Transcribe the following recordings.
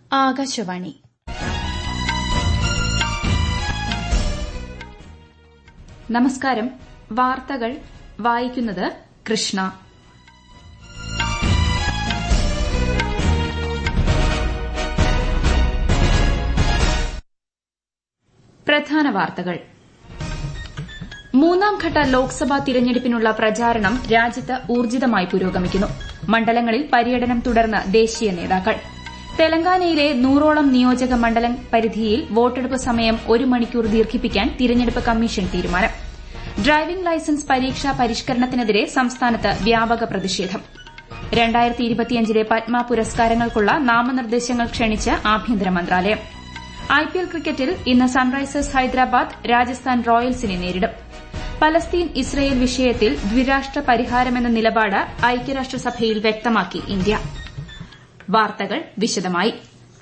ആകാശവാണി. നമസ്കാരം. വാർത്തകൾ വായിക്കുന്നത് കൃഷ്ണ. പ്രധാന വാർത്തകൾ. മൂന്നാംഘട്ട ലോക്സഭാ തിരഞ്ഞെടുപ്പിനുള്ള പ്രചാരണം രാജ്യത്ത് ഊർജ്ജിതമായി പുരോഗമിക്കുന്നു. മണ്ഡലങ്ങളിൽ പര്യടനം തുടർന്ന് ദേശീയ നേതാക്കൾ. തെലങ്കാനയിലെ 100ഓളം നിയോജക മണ്ഡലം പരിധിയിൽ വോട്ടെടുപ്പ് സമയം 1 മണിക്കൂർ ദീർഘിപ്പിക്കാൻ തിരഞ്ഞെടുപ്പ് കമ്മീഷൻ തീരുമാനം. ഡ്രൈവിംഗ് ലൈസൻസ് പരീക്ഷാ പരിഷ്കരണത്തിനെതിരെ സംസ്ഥാനത്ത് വ്യാപക പ്രതിഷേധം. 2025 പത്മ പുരസ്കാരങ്ങൾക്കുള്ള നാമനിർദ്ദേശങ്ങൾ ക്ഷണിച്ച് ആഭ്യന്തര മന്ത്രാലയം. ഐപിഎൽ ക്രിക്കറ്റിൽ ഇന്ന് സൺറൈസേഴ്സ് ഹൈദരാബാദ് രാജസ്ഥാൻ റോയൽസിനെ നേരിടും. പലസ്തീൻ ഇസ്രയേൽ വിഷയത്തിൽ ദ്വിരാഷ്ട്ര പരിഹാരമെന്ന നിലപാട് ഐക്യരാഷ്ട്രസഭയിൽ വ്യക്തമാക്കി ഇന്ത്യ. വാർത്തകൾ വിശദമായി.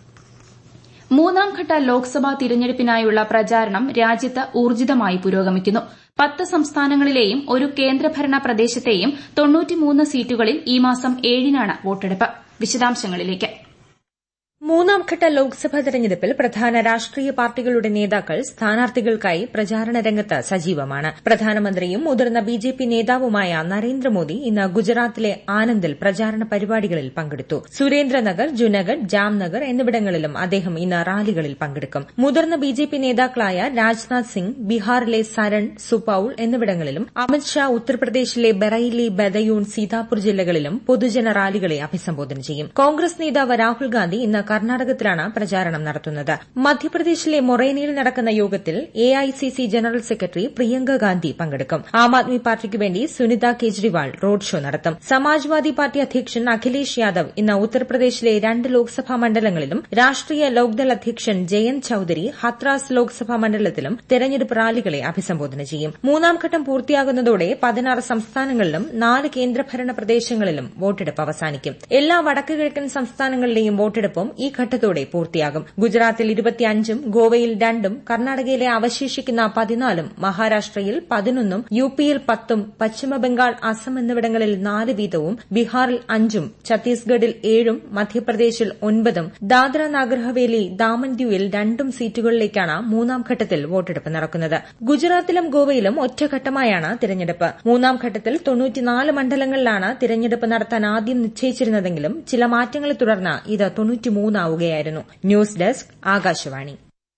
മൂന്നാംഘട്ട ലോക്സഭാ തിരഞ്ഞെടുപ്പിനായുള്ള പ്രചാരണം രാജ്യത്ത് ഊർജ്ജിതമായി പുരോഗമിക്കുന്നു. 10 സംസ്ഥാനങ്ങളിലെയും ഒരു കേന്ദ്രഭരണ പ്രദേശത്തെയും 93 സീറ്റുകളിൽ ഈ മാസം 7-നാണ് വോട്ടെടുപ്പ്. വിശദാംശങ്ങളിലേക്ക്. മൂന്നാംഘട്ട ലോക്സഭാ തെരഞ്ഞെടുപ്പിൽ പ്രധാന രാഷ്ട്രീയ പാർട്ടികളുടെ നേതാക്കൾ സ്ഥാനാർത്ഥികൾക്കായി പ്രചാരണ രംഗത്ത് സജീവമാണ്. പ്രധാനമന്ത്രിയും മുതിർന്ന ബിജെപി നേതാവുമായ നരേന്ദ്രമോദി ഇന്ന് ഗുജറാത്തിലെ ആനന്ദിൽ പ്രചാരണ പരിപാടികളിൽ പങ്കെടുത്തു. സുരേന്ദ്രനഗർ, ജുനഗഡ്, ജാംനഗർ എന്നിവിടങ്ങളിലും അദ്ദേഹം ഇന്ന് റാലികളിൽ പങ്കെടുക്കും. മുതിർന്ന ബിജെപി നേതാക്കളായ രാജ്നാഥ് സിംഗ് ബീഹാറിലെ സരൺ, സുപൌൾ എന്നിവിടങ്ങളിലും അമിത്ഷാ ഉത്തർപ്രദേശിലെ ബറൈലി, ബദയൂൺ, സീതാപൂർ ജില്ലകളിലും പൊതുജന റാലികളെ അഭിസംബോധന ചെയ്യും. കോൺഗ്രസ് നേതാവ് രാഹുൽ ഗാന്ധി ഇന്ന് കർണാടകത്തിലാണ് പ്രചാരണം നടത്തുന്നത്. മധ്യപ്രദേശിലെ മൊറേനയിൽ നടക്കുന്ന യോഗത്തിൽ AICC general secretary Priyanka Gandhi പങ്കെടുക്കും. ആം ആദ്മി പാർട്ടിക്ക് വേണ്ടി സുനിത കേജ്രിവാൾ റോഡ് ഷോ നടത്തും. സമാജ്വാദി പാർട്ടി അധ്യക്ഷൻ അഖിലേഷ് യാദവ് ഇന്ന് ഉത്തർപ്രദേശിലെ 2 ലോക്സഭാ മണ്ഡലങ്ങളിലും രാഷ്ട്രീയ ലോക്ദൾ അധ്യക്ഷൻ ജയന്ത് ചൌധരി ഹത്രാസ് ലോക്സഭാ മണ്ഡലത്തിലും തെരഞ്ഞെടുപ്പ് റാലികളെ അഭിസംബോധന ചെയ്യും. മൂന്നാംഘട്ടം പൂർത്തിയാകുന്നതോടെ 16 സംസ്ഥാനങ്ങളിലും 4 കേന്ദ്രഭരണ പ്രദേശങ്ങളിലും വോട്ടെടുപ്പ് അവസാനിക്കും. എല്ലാ വടക്ക് കിഴക്കൻ സംസ്ഥാനങ്ങളിലെയും വോട്ടെടുപ്പും ഈ ഘട്ടത്തോടെ പൂർത്തിയാകും. ഗുജറാത്തിൽ 25-ഉം ഗോവയിൽ 2-ഉം കർണാടകയിലെ അവശേഷിക്കുന്ന 14-ഉം മഹാരാഷ്ട്രയിൽ 11-ഉം യുപിയിൽ 10-ഉം പശ്ചിമബംഗാൾ, അസം എന്നിവിടങ്ങളിൽ 4 വീതവും ബീഹാറിൽ 5-ഉം ഛത്തീസ്ഗഡിൽ 7-ഉം മധ്യപ്രദേശിൽ 9-ഉം ദാദ്ര നാഗർ ഹവേലി, ദാമൻ ദ്യൂവിൽ 2 സീറ്റുകളിലേക്കാണ് മൂന്നാം ഘട്ടത്തിൽ വോട്ടെടുപ്പ് നടക്കുന്നത്. ഗുജറാത്തിലും ഗോവയിലും ഒറ്റഘട്ടമായാണ് തിരഞ്ഞെടുപ്പ്. മൂന്നാം ഘട്ടത്തിൽ 94 മണ്ഡലങ്ങളിലാണ് തിരഞ്ഞെടുപ്പ് നടത്താൻ ആദ്യം നിശ്ചയിച്ചിരുന്നതെങ്കിലും ചില മാറ്റങ്ങളെ തുടർന്ന് ഇത് 93 ആവുകയായിരുന്നു. News desk, Akashvani.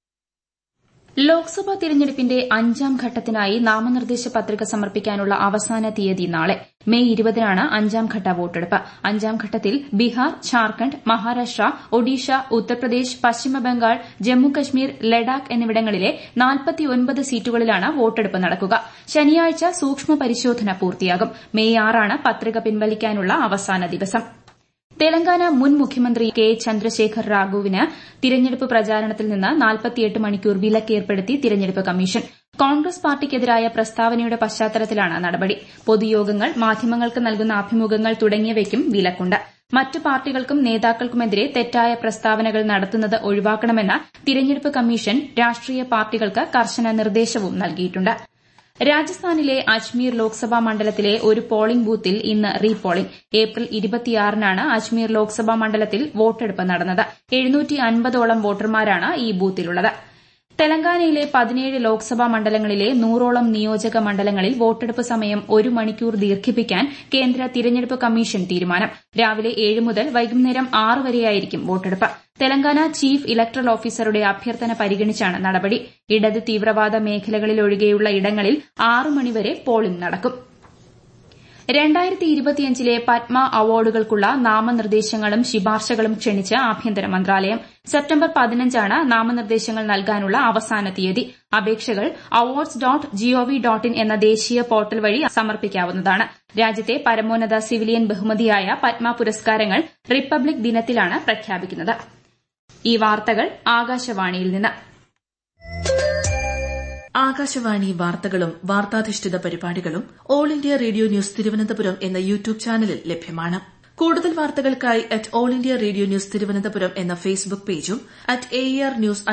ലോക്സഭാ തിരഞ്ഞെടുപ്പിന്റെ 5ാം ഘട്ടത്തിനായി നാമനിർദ്ദേശ പത്രിക സമർപ്പിക്കാനുള്ള അവസാന തീയതി നാളെ. മെയ് 20-നാണ് 5ാം ഘട്ട വോട്ടെടുപ്പ്. 5ാം ഘട്ടത്തിൽ ബീഹാർ, ഝാർഖണ്ഡ്, മഹാരാഷ്ട്ര, ഒഡീഷ, ഉത്തർപ്രദേശ്, പശ്ചിമബംഗാൾ, ജമ്മുകശ്മീർ, ലഡാക്ക് എന്നിവിടങ്ങളിലെ 49 സീറ്റുകളിലാണ് വോട്ടെടുപ്പ് നടക്കുക. ശനിയാഴ്ച സൂക്ഷ്മ പരിശോധന പൂർത്തിയാകും. മെയ് 6-ആണ് പത്രിക പിൻവലിക്കാനുള്ള അവസാന ദിവസം. തെലങ്കാന മുൻ മുഖ്യമന്ത്രി കെ ചന്ദ്രശേഖർ റാവുവിന് തിരഞ്ഞെടുപ്പ് പ്രചാരണത്തിൽ നിന്ന് 48 മണിക്കൂർ വിലക്കേർപ്പെടുത്തി തിരഞ്ഞെടുപ്പ് കമ്മീഷൻ. കോൺഗ്രസ് പാർട്ടിക്കെതിരായ പ്രസ്താവനയുടെ പശ്ചാത്തലത്തിലാണ് നടപടി. പൊതുയോഗങ്ങൾ, മാധ്യമങ്ങൾക്ക് നൽകുന്ന അഭിമുഖങ്ങൾ തുടങ്ങിയവയ്ക്കും വിലക്കുണ്ട്. മറ്റ് പാർട്ടികൾക്കും നേതാക്കൾക്കുമെതിരെ തെറ്റായ പ്രസ്താവനകൾ നടത്തുന്നത് ഒഴിവാക്കണമെന്ന് തിരഞ്ഞെടുപ്പ് കമ്മീഷൻ രാഷ്ട്രീയ പാർട്ടികൾക്ക് കർശന നിർദ്ദേശവും നൽകിയിട്ടുണ്ട്. രാജസ്ഥാനിലെ അജ്മീർ ലോക്സഭാ മണ്ഡലത്തിലെ ഒരു പോളിംഗ് ബൂത്തിൽ ഇന്ന് റീപോളിംഗ്. ഏപ്രിൽ 26-നാണ് അജ്മീർ ലോക്സഭാ മണ്ഡലത്തിൽ വോട്ടെടുപ്പ് നടന്നത്. 750ഓളം വോട്ടർമാരാണ് ഈ ബൂത്തിലുള്ളത്. തെലങ്കാനയിലെ 17 ലോക്സഭാ മണ്ഡലങ്ങളിലെ 100ഓളം നിയോജക മണ്ഡലങ്ങളിൽ വോട്ടെടുപ്പ് സമയം 1 മണിക്കൂർ ദീർഘിപ്പിക്കാൻ കേന്ദ്ര തിരഞ്ഞെടുപ്പ് കമ്മീഷൻ തീരുമാനം. രാവിലെ 7 മുതൽ വൈകുന്നേരം 6 വരെയായിരിക്കും വോട്ടെടുപ്പ്. തെലങ്കാന ചീഫ് ഇലക്ടറൽ ഓഫീസറുടെ അഭ്യർത്ഥന പരിഗണിച്ചാണ് നടപടി. ഇടത് തീവ്രവാദ മേഖലകളിലൊഴികെയുള്ള ഇടങ്ങളിൽ 6 മണിവരെ പോളിംഗ് നടക്കും. 2025 പത്മ അവാർഡുകൾക്കുള്ള നാമനിർദ്ദേശങ്ങളും ശുപാർശകളും ക്ഷണിച്ച് ആഭ്യന്തര മന്ത്രാലയം. സെപ്റ്റംബർ 15-ആണ് നാമനിർദ്ദേശങ്ങൾ നൽകാനുള്ള അവസാന തീയതി. അപേക്ഷകൾ awards.gov.in എന്ന ദേശീയ പോർട്ടൽ വഴി സമർപ്പിക്കാവുന്നതാണ്. രാജ്യത്തെ പരമോന്നത സിവിലിയൻ ബഹുമതിയായ പത്മ പുരസ്കാരങ്ങൾ റിപ്പബ്ലിക് ദിനത്തിലാണ് പ്രഖ്യാപിക്കുന്നത്. ഈ വാർത്തകൾ ആകാശവാണിയിൽ നിന്ന്. ആകാശവാണി വാർത്തകളും വാർത്താധിഷ്ഠിത പരിപാടികളും all India radio news Thiruvananthapuram എന്ന യൂട്യൂബ് ചാനലിൽ ലഭ്യമാണ്. കൂടുതൽ വാർത്തകൾക്കായി all India radio news Thiruvananthapuram എന്ന ഫേസ്ബുക്ക് പേജും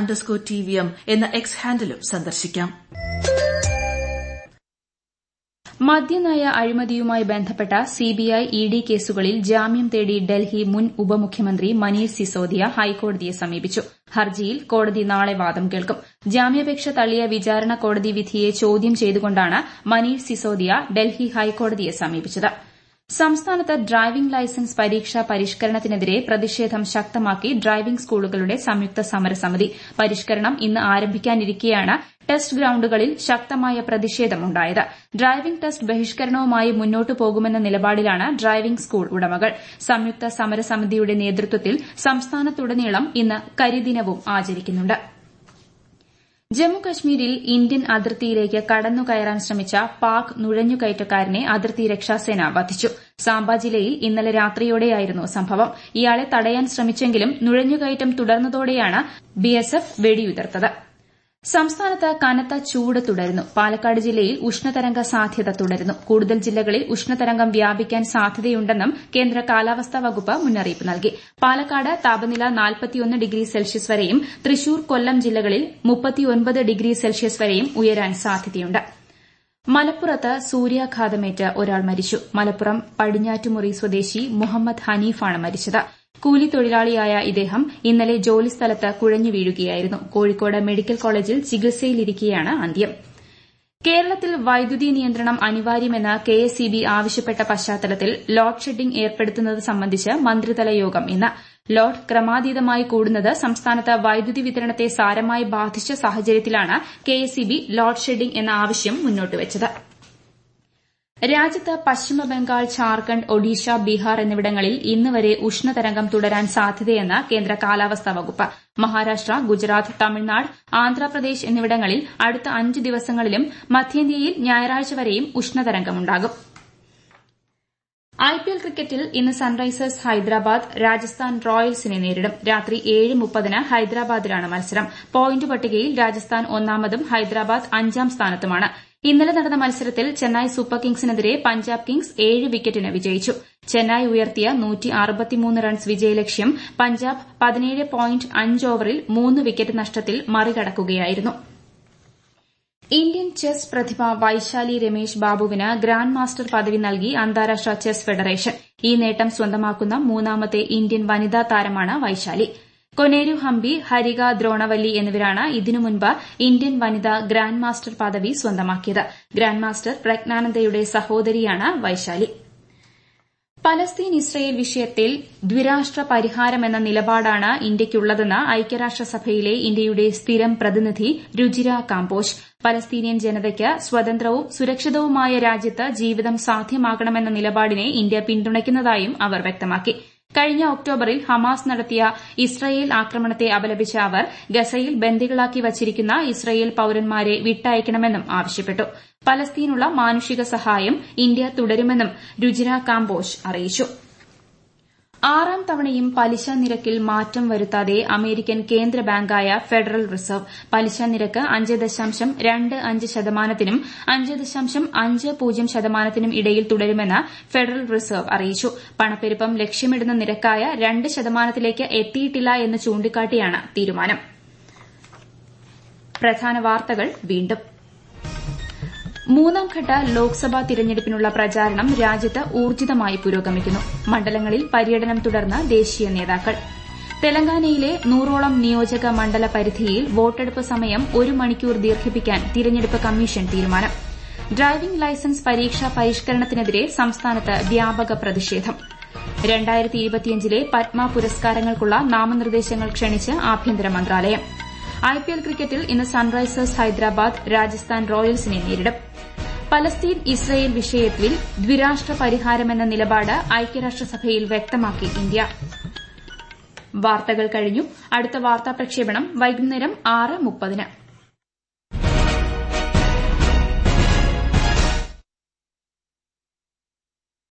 ARNews_TVM എന്ന എക്സ് ഹാൻഡിലും സന്ദർശിക്കാം. മദ്യനയ അഴിമതിയുമായി ബന്ധപ്പെട്ട സിബിഐ ഇഡി കേസുകളിൽ ജാമ്യം തേടി ഡൽഹി മുൻ ഉപമുഖ്യമന്ത്രി മനീഷ് സിസോദിയ ഹൈക്കോടതിയെ സമീപിച്ചു. ഹർജിയിൽ കോടതി നാളെ വാദം കേൾക്കും. ജാമ്യാപേക്ഷ തള്ളിയ വിചാരണ കോടതി വിധിയെ ചോദ്യം ചെയ്തുകൊണ്ടാണ് മനീഷ് സിസോദിയ ഡൽഹി ഹൈക്കോടതിയെ സമീപിച്ചത്. സംസ്ഥാനത്ത് ഡ്രൈവിംഗ് ലൈസൻസ് പരീക്ഷാ പരിഷ്കരണത്തിനെതിരെ പ്രതിഷേധം ശക്തമാക്കി ഡ്രൈവിംഗ് സ്കൂളുകളുടെ സംയുക്ത സമരസമിതി. പരിഷ്കരണം ഇന്ന് ആരംഭിക്കാനിരിക്കെയാണ് ടെസ്റ്റ് ഗ്രൌണ്ടുകളിൽ ശക്തമായ പ്രതിഷേധമുണ്ടായത്. ഡ്രൈവിംഗ് ടെസ്റ്റ് ബഹിഷ്കരണവുമായി മുന്നോട്ടു പോകുമെന്ന നിലപാടിലാണ് ഡ്രൈവിംഗ് സ്കൂൾ ഉടമകൾ. സംയുക്ത സമരസമിതിയുടെ നേതൃത്വത്തിൽ സംസ്ഥാനത്തുടനീളം ഇന്ന് കരിദിനവും ആചരിക്കുന്നുണ്ട്. ജമ്മുകശ്മീരിൽ ഇന്ത്യൻ അതിർത്തിയിലേക്ക് കടന്നുകയറാൻ ശ്രമിച്ച പാക് നുഴഞ്ഞുകയറ്റക്കാരനെ അതിർത്തി രക്ഷാസേന വധിച്ചു. സാംബ ജില്ലയിൽ ഇന്നലെ രാത്രിയോടെയായിരുന്നു സംഭവം. ഇയാളെ തടയാൻ ശ്രമിച്ചെങ്കിലും നുഴഞ്ഞുകയറ്റം തുടർന്നതോടെയാണ് ബിഎസ്എഫ് വെടിയുതിർത്തത്. സംസ്ഥാനത്ത് കനത്ത ചൂട് തുടരുന്നു. പാലക്കാട് ജില്ലയിൽ ഉഷ്ണതരംഗ സാധ്യത തുടരുന്നു. കൂടുതൽ ജില്ലകളിൽ ഉഷ്ണതരംഗം വ്യാപിക്കാൻ സാധ്യതയുണ്ടെന്നും കേന്ദ്ര കാലാവസ്ഥാ വകുപ്പ് മുന്നറിയിപ്പ് നൽകി. പാലക്കാട് താപനില 41 ഡിഗ്രി സെൽഷ്യസ് വരെയും തൃശൂർ, കൊല്ലം ജില്ലകളിൽ 39 ഡിഗ്രി സെൽഷ്യസ് വരെയും ഉയരാൻ സാധ്യതയുണ്ട്. മലപ്പുറത്ത് സൂര്യാഘാതമേറ്റ് ഒരാൾ മരിച്ചു. മലപ്പുറം പടിഞ്ഞാറ്റുമുറി സ്വദേശി മുഹമ്മദ് ഹനീഫാണ് മരിച്ചത്. കൂലിത്തൊഴിലാളിയായ ഇദ്ദേഹം ഇന്നലെ ജോലിസ്ഥലത്ത് കുഴഞ്ഞു വീഴുകയായിരുന്നു. കോഴിക്കോട് മെഡിക്കൽ കോളേജിൽ ചികിത്സയിലിരിക്കെയാണ് അന്ത്യം. കേരളത്തിൽ വൈദ്യുതി നിയന്ത്രണം അനിവാര്യമെന്ന് കെഎസ്ഇബി ആവശ്യപ്പെട്ട പശ്ചാത്തലത്തിൽ ലോഡ് ഷെഡിംഗ് ഏർപ്പെടുത്തുന്നത് സംബന്ധിച്ച് മന്ത്രിതല യോഗം ഇന്ന്. ലോഡ് ക്രമാതീതമായി കൂടുന്നത് സംസ്ഥാനത്ത് വൈദ്യുതി വിതരണത്തെ സാരമായി ബാധിച്ച സാഹചര്യത്തിലാണ് കെഎസ്ഇബി ലോഡ് ഷെഡിംഗ് എന്ന ആവശ്യം മുന്നോട്ടുവച്ചത്. രാജ്യത്ത് പശ്ചിമബംഗാൾ, ഝാർഖണ്ഡ്, ഒഡീഷ, ബീഹാർ എന്നിവിടങ്ങളിൽ ഇന്ന് വരെ ഉഷ്ണതരംഗം തുടരാൻ സാധ്യതയെന്ന് കേന്ദ്ര കാലാവസ്ഥാ വകുപ്പ്. മഹാരാഷ്ട്ര, ഗുജറാത്ത്, തമിഴ്നാട്, ആന്ധ്രാപ്രദേശ് എന്നിവിടങ്ങളിൽ അടുത്ത 5 ദിവസങ്ങളിലും മധ്യേന്ത്യയിൽ ഞായറാഴ്ച വരെയും ഉഷ്ണതരംഗമുണ്ടാകും. ഐപിഎൽ ക്രിക്കറ്റിൽ ഇന്ന് സൺറൈസേഴ്സ് ഹൈദരാബാദ് രാജസ്ഥാൻ റോയൽസിനെ നേരിടും. രാത്രി 7:30 ഹൈദരാബാദിലാണ് മത്സരം. പോയിന്റ് പട്ടികയിൽ രാജസ്ഥാൻ ഒന്നാമതും ഹൈദരാബാദ് 5ാം സ്ഥാനത്തുമാണ്. ഇന്നലെ നടന്ന മത്സരത്തിൽ ചെന്നൈ സൂപ്പർ കിങ്സിനെതിരെ പഞ്ചാബ് കിങ്സ് 7 വിക്കറ്റിന് വിജയിച്ചു. ചെന്നൈ ഉയർത്തിയ 163 റൺസ് വിജയലക്ഷ്യം പഞ്ചാബ് 17.5 ഓവറിൽ 3 വിക്കറ്റ് നഷ്ടത്തിൽ മറികടക്കുകയായിരുന്നു. ഇന്ത്യൻ ചെസ് പ്രതിഭ വൈശാലി രമേശ് ബാബുവിന് ഗ്രാൻഡ് മാസ്റ്റർ പദവി നൽകി അന്താരാഷ്ട്ര ചെസ് ഫെഡറേഷൻ. ഈ നേട്ടം സ്വന്തമാക്കുന്ന 3ാമത്തെ ഇന്ത്യൻ വനിതാ താരമാണ് വൈശാലി. കൊനേരു ഹംപി, ഹരിക ദ്രോണവല്ലി എന്നിവരാണ് ഇതിനു മുൻപ് ഇന്ത്യൻ വനിതാ ഗ്രാൻഡ് മാസ്റ്റർ പദവി സ്വന്തമാക്കിയത്. ഗ്രാൻഡ് മാസ്റ്റർ പ്രജ്ഞാനന്ദയുടെ സഹോദരിയാണ് വൈശാലി. പലസ്തീൻ ഇസ്രയേൽ വിഷയത്തിൽ ദ്വിരാഷ്ട്ര പരിഹാരമെന്ന നിലപാടാണ് ഇന്ത്യയ്ക്കുള്ളതെന്ന് ഐക്യരാഷ്ട്രസഭയിലെ ഇന്ത്യയുടെ സ്ഥിരം പ്രതിനിധി രുചിര കാംബോജ്. പലസ്തീനിയൻ ജനതയ്ക്ക് സ്വതന്ത്രവും സുരക്ഷിതവുമായ രാജ്യത്ത് ജീവിതം സാധ്യമാകണമെന്ന നിലപാടിനെ ഇന്ത്യ പിന്തുണയ്ക്കുന്നതായും അവർ വ്യക്തമാക്കി. കഴിഞ്ഞ ഒക്ടോബറിൽ ഹമാസ് നടത്തിയ ഇസ്രയേൽ ആക്രമണത്തെ അപലപിച്ച അവർ ഗസയിൽ ബന്ദികളാക്കി വച്ചിരിക്കുന്ന ഇസ്രയേൽ പൌരന്മാരെ വിട്ടയക്കണമെന്നും ആവശ്യപ്പെട്ടു. പലസ്തീനുള്ള മാനുഷിക സഹായം ഇന്ത്യ തുടരുമെന്നും രുചിര കാംബോജ് അറിയിച്ചു. 6ാം തവണയും പലിശ നിരക്കിൽ മാറ്റം വരുത്താതെ അമേരിക്കൻ കേന്ദ്ര ബാങ്കായ ഫെഡറൽ റിസർവ്. പലിശ നിരക്ക് 5.25%-നും 5.50%-നും ഇടയിൽ തുടരുമെന്ന് ഫെഡറൽ റിസർവ് അറിയിച്ചു. പണപ്പെരുപ്പം ലക്ഷ്യമിടുന്ന നിരക്കായ 2%-ലേക്ക് എത്തിയിട്ടില്ല എന്ന് ചൂണ്ടിക്കാട്ടിയാണ് തീരുമാനം. പ്രധാന വാർത്തകൾ വീണ്ടും. 3ാം ഘട്ട ലോക്സഭാ തിരഞ്ഞെടുപ്പിനുള്ള പ്രചാരണം രാജ്യത്ത് ഊർജിതമായി പുരോഗമിക്കുന്നു. മണ്ഡലങ്ങളിൽ പര്യടനം തുടർന്ന് ദേശീയ നേതാക്കൾ. തെലങ്കാനയിലെ 100ഓളം നിയോജക മണ്ഡല പരിധിയിൽ വോട്ടെടുപ്പ് സമയം 1 മണിക്കൂർ ദീർഘിപ്പിക്കാൻ തിരഞ്ഞെടുപ്പ് കമ്മീഷൻ തീരുമാനം. ഡ്രൈവിംഗ് ലൈസൻസ് പരീക്ഷാ പരിഷ്കരണത്തിനെതിരെ സംസ്ഥാനത്ത് വ്യാപക പ്രതിഷേധം. 2025 പത്മ പുരസ്കാരങ്ങൾക്കുള്ള നാമനിർദ്ദേശങ്ങൾ ക്ഷണിച്ച് ആഭ്യന്തര മന്ത്രാലയം. ഐപിഎൽ ക്രിക്കറ്റിൽ ഇന്ന് സൺറൈസേഴ്സ് ഹൈദരാബാദ് രാജസ്ഥാൻ റോയൽസിനെ നേരിടും. പലസ്തീൻ ഇസ്രയേൽ വിഷയത്തിൽ ദ്വിരാഷ്ട്ര പരിഹാരമെന്ന നിലപാട് ഐക്യരാഷ്ട്രസഭയിൽ വ്യക്തമാക്കി ഇന്ത്യ. വാർത്തകൾ കഴിഞ്ഞു. അടുത്ത വാർത്താ പ്രക്ഷേപണം വൈകുന്നേരം 6:30.